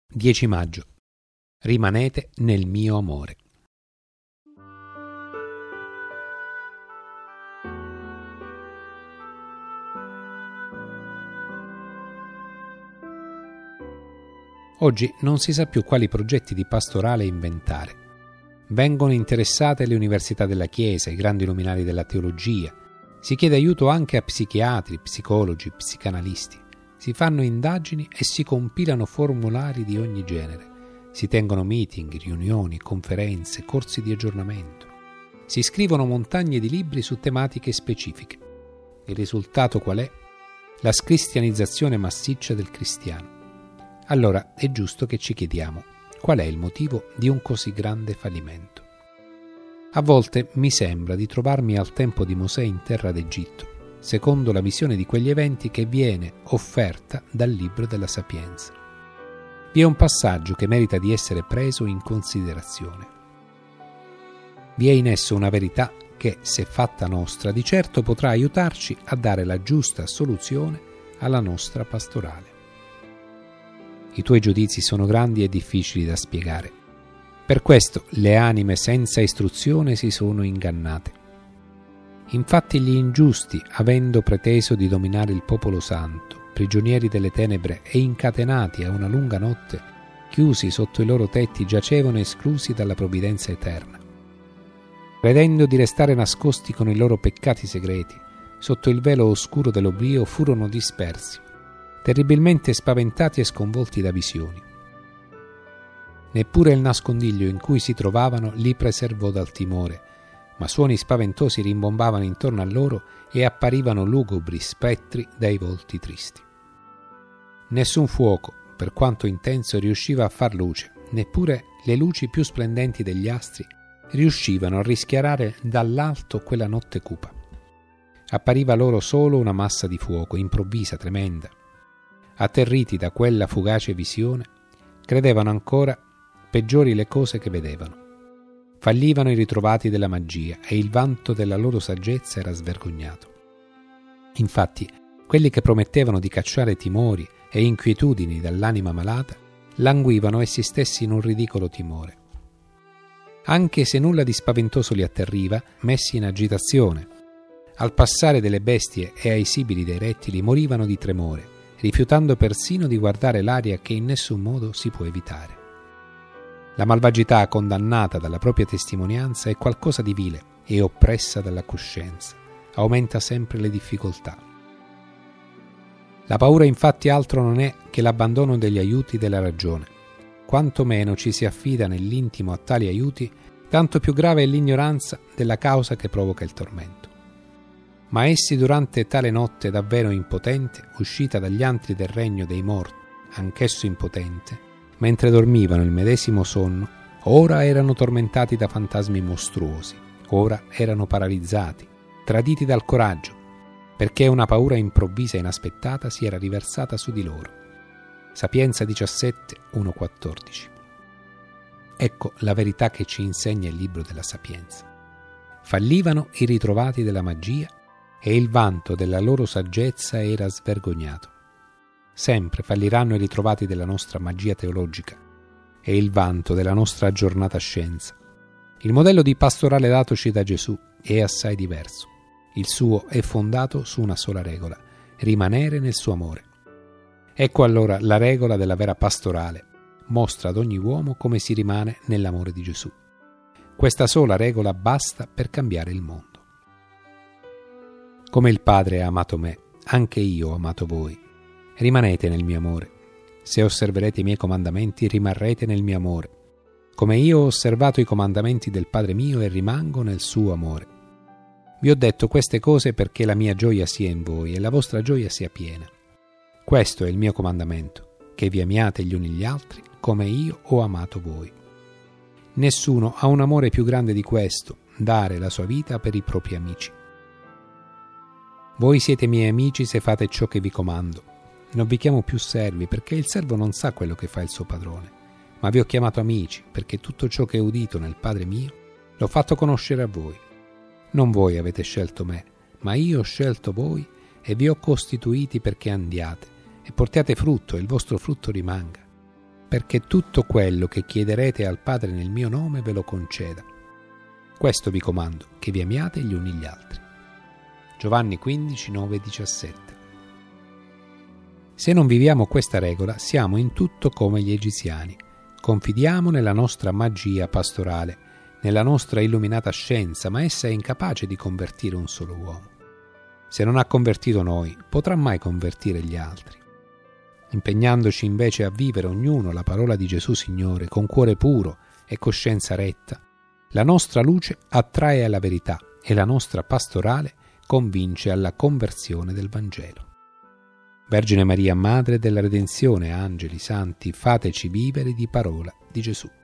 10 maggio. Rimanete nel mio amore. Oggi non si sa più quali progetti di pastorale inventare. Vengono interessate le università della Chiesa, i grandi luminari della teologia. Si chiede aiuto anche a psichiatri, psicologi, psicanalisti. Si fanno indagini e si compilano formulari di ogni genere. Si tengono meeting, riunioni, conferenze, corsi di aggiornamento. Si scrivono montagne di libri su tematiche specifiche. Il risultato qual è? La scristianizzazione massiccia del cristiano. Allora è giusto che ci chiediamo qual è il motivo di un così grande fallimento. A volte mi sembra di trovarmi al tempo di Mosè in terra d'Egitto, secondo la visione di quegli eventi che viene offerta dal libro della Sapienza. Vi è un passaggio che merita di essere preso in considerazione. Vi è in esso una verità che, se fatta nostra, di certo potrà aiutarci a dare la giusta soluzione alla nostra pastorale. I tuoi giudizi sono grandi e difficili da spiegare. Per questo le anime senza istruzione si sono ingannate. Infatti gli ingiusti, avendo preteso di dominare il popolo santo, prigionieri delle tenebre e incatenati a una lunga notte, chiusi sotto i loro tetti, giacevano esclusi dalla provvidenza eterna. Credendo di restare nascosti con i loro peccati segreti, sotto il velo oscuro dell'oblio furono dispersi, terribilmente spaventati e sconvolti da visioni. Neppure il nascondiglio in cui si trovavano li preservò dal timore, ma suoni spaventosi rimbombavano intorno a loro e apparivano lugubri spettri dai volti tristi. Nessun fuoco, per quanto intenso, riusciva a far luce, neppure le luci più splendenti degli astri riuscivano a rischiarare dall'alto quella notte cupa. Appariva loro solo una massa di fuoco, improvvisa, tremenda. Atterriti da quella fugace visione, credevano ancora peggiori le cose che vedevano. Fallivano i ritrovati della magia e il vanto della loro saggezza era svergognato. Infatti, quelli che promettevano di cacciare timori e inquietudini dall'anima malata, languivano essi stessi in un ridicolo timore. Anche se nulla di spaventoso li atterriva, messi in agitazione, al passare delle bestie e ai sibili dei rettili morivano di tremore, rifiutando persino di guardare l'aria che in nessun modo si può evitare. La malvagità condannata dalla propria testimonianza è qualcosa di vile e oppressa dalla coscienza, aumenta sempre le difficoltà. La paura infatti altro non è che l'abbandono degli aiuti della ragione. Quanto meno ci si affida nell'intimo a tali aiuti, tanto più grave è l'ignoranza della causa che provoca il tormento. Ma essi durante tale notte davvero impotente, uscita dagli antri del regno dei morti, anch'esso impotente, mentre dormivano il medesimo sonno, ora erano tormentati da fantasmi mostruosi, ora erano paralizzati, traditi dal coraggio, perché una paura improvvisa e inaspettata si era riversata su di loro. Sapienza 17, 1-14. Ecco la verità che ci insegna il libro della Sapienza. Fallivano i ritrovati della magia e il vanto della loro saggezza era svergognato. Sempre falliranno i ritrovati della nostra magia teologica e il vanto della nostra aggiornata scienza. Il modello di pastorale datoci da Gesù è assai diverso. Il suo è fondato su una sola regola: rimanere nel suo amore. Ecco allora la regola della vera pastorale, mostra ad ogni uomo come si rimane nell'amore di Gesù. Questa sola regola basta per cambiare il mondo. Come il Padre ha amato me, anche io ho amato voi. Rimanete nel mio amore. Se osserverete i miei comandamenti, rimarrete nel mio amore, come io ho osservato i comandamenti del Padre mio e rimango nel suo amore. Vi ho detto queste cose perché la mia gioia sia in voi e la vostra gioia sia piena. Questo è il mio comandamento, che vi amiate gli uni gli altri come io ho amato voi. Nessuno ha un amore più grande di questo, dare la sua vita per i propri amici. Voi siete miei amici se fate ciò che vi comando. Non vi chiamo più servi, perché il servo non sa quello che fa il suo padrone, ma vi ho chiamato amici, perché tutto ciò che ho udito nel Padre mio l'ho fatto conoscere a voi. Non voi avete scelto me, ma io ho scelto voi e vi ho costituiti perché andiate e portiate frutto e il vostro frutto rimanga, perché tutto quello che chiederete al Padre nel mio nome ve lo conceda. Questo vi comando, che vi amiate gli uni gli altri. Giovanni 15, 9, 17. Se non viviamo questa regola, siamo in tutto come gli egiziani. Confidiamo nella nostra magia pastorale, nella nostra illuminata scienza, ma essa è incapace di convertire un solo uomo. Se non ha convertito noi, potrà mai convertire gli altri? Impegnandoci invece a vivere ognuno la parola di Gesù Signore con cuore puro e coscienza retta, la nostra luce attrae alla verità e la nostra pastorale convince alla conversione del Vangelo. Vergine Maria, Madre della Redenzione, angeli, santi, fateci vivere di parola di Gesù.